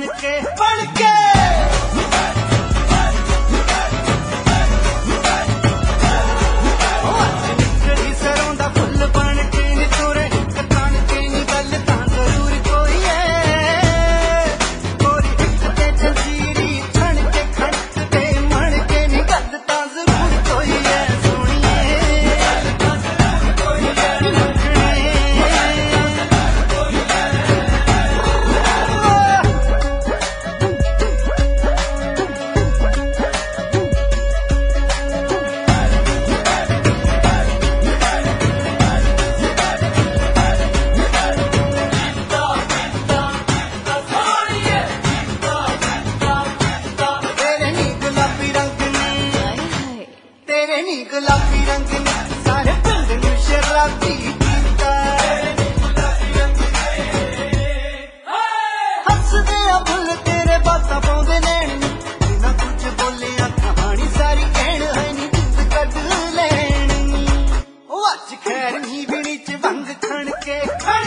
बन के निकली सरों दा फुल बन के नी तुरे कतान के नी गल तां जरूर कोई है गोरी हिक ते जंजीरी छण के खड़क ते मण के नी गल तां जरूर कोई है गुलाबी रंग ने सारे पिंड नूं शराबी कीता हसदे आ फुल तेरे बातां पाउंदे नैण बिना कुछ बोलिया कहानी सारी कहण है नी जिंद कढ लैनी ओ अज खैर नी बीड़ी च भंग खण के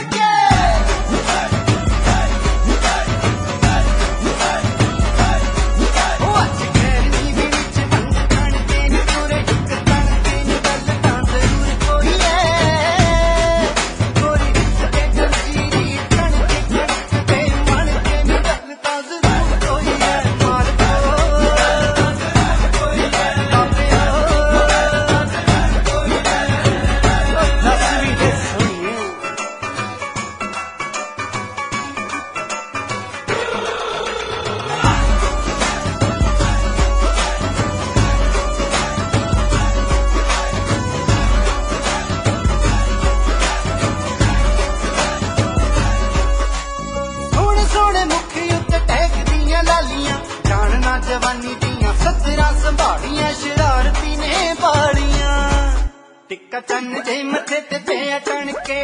जवानी दियां सतरा संभालियां शरारती ने बाड़ियां टिक्का चन्न जे मथे ते पिया टण के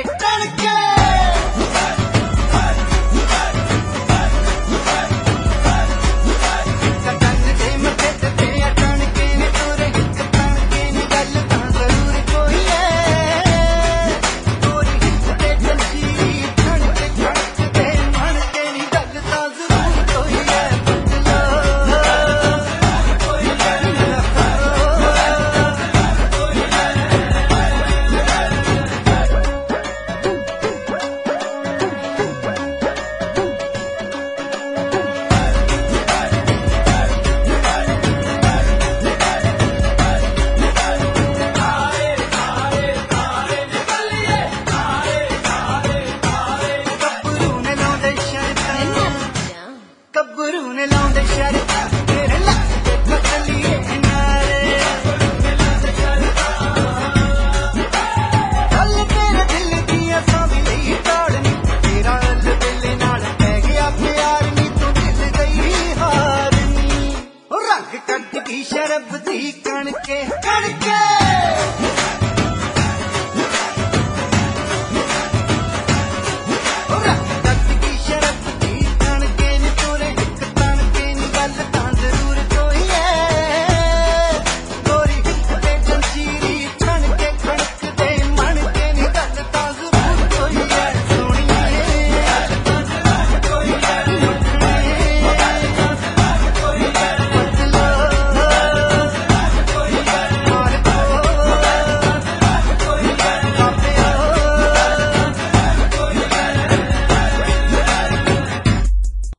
शरब दी कण के